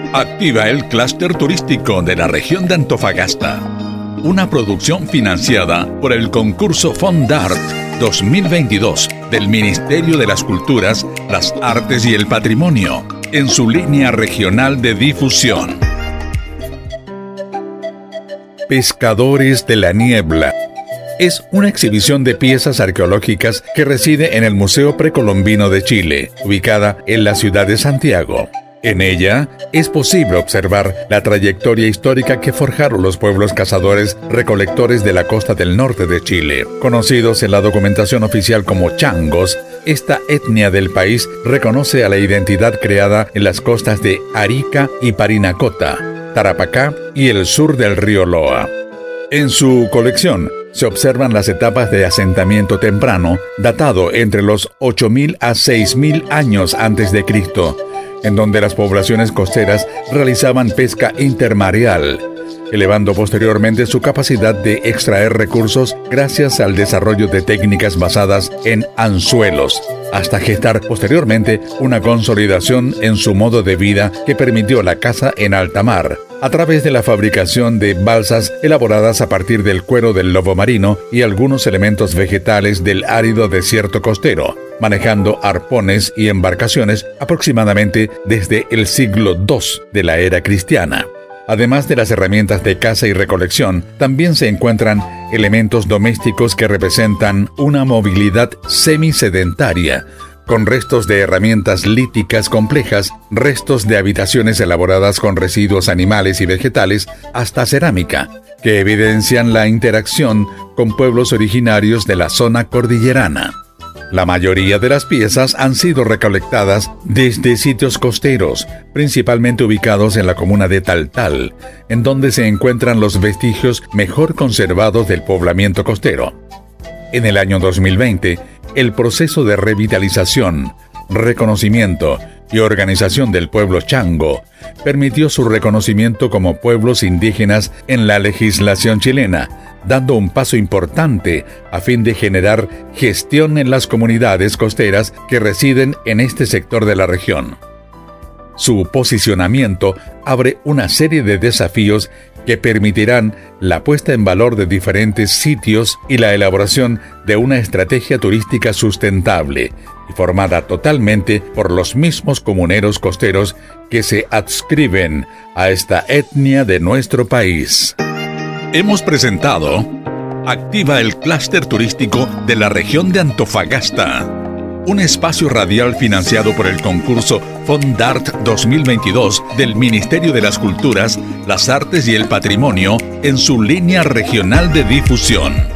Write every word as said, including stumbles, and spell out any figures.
Activa el clúster turístico de la región de Antofagasta. Una producción financiada por el concurso Fondart dos mil veintidós del Ministerio de las Culturas, las Artes y el Patrimonio, en su línea regional de difusión. Pescadores de la Niebla. Es una exhibición de piezas arqueológicas que reside en el Museo Precolombino de Chile, ubicada en la ciudad de Santiago. En ella es posible observar la trayectoria histórica que forjaron los pueblos cazadores recolectores de la costa del norte de Chile. Conocidos en la documentación oficial como changos, esta etnia del país reconoce a la identidad creada en las costas de Arica y Parinacota, Tarapacá y el sur del río Loa. En su colección se observan las etapas de asentamiento temprano, datado entre los ocho mil a seis mil años antes de Cristo, en donde las poblaciones costeras realizaban pesca intermareal, elevando posteriormente su capacidad de extraer recursos gracias al desarrollo de técnicas basadas en anzuelos, hasta gestar posteriormente una consolidación en su modo de vida que permitió la caza en alta mar, a través de la fabricación de balsas elaboradas a partir del cuero del lobo marino y algunos elementos vegetales del árido desierto costero, manejando arpones y embarcaciones aproximadamente desde el siglo segundo de la era cristiana. Además de las herramientas de caza y recolección, también se encuentran elementos domésticos que representan una movilidad semisedentaria, con restos de herramientas líticas complejas, restos de habitaciones elaboradas con residuos animales y vegetales, hasta cerámica, que evidencian la interacción con pueblos originarios de la zona cordillerana. La mayoría de las piezas han sido recolectadas desde sitios costeros, principalmente ubicados en la comuna de Taltal, en donde se encuentran los vestigios mejor conservados del poblamiento costero. En el año dos mil veinte, el proceso de revitalización, reconocimiento y organización del pueblo chango permitió su reconocimiento como pueblos indígenas en la legislación chilena, dando un paso importante a fin de generar gestión en las comunidades costeras que residen en este sector de la región. Su posicionamiento abre una serie de desafíos que permitirán la puesta en valor de diferentes sitios y la elaboración de una estrategia turística sustentable y formada totalmente por los mismos comuneros costeros que se adscriben a esta etnia de nuestro país. Hemos presentado Activa el clúster turístico de la región de Antofagasta, un espacio radial financiado por el concurso Fondart dos mil veintidós del Ministerio de las Culturas, las Artes y el Patrimonio en su línea regional de difusión.